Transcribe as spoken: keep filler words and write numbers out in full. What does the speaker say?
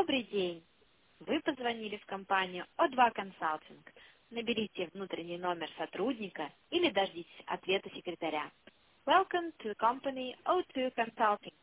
Добрый день! Вы позвонили в компанию о два Consulting. Наберите внутренний номер сотрудника или дождитесь ответа секретаря. Welcome to company о два Consulting.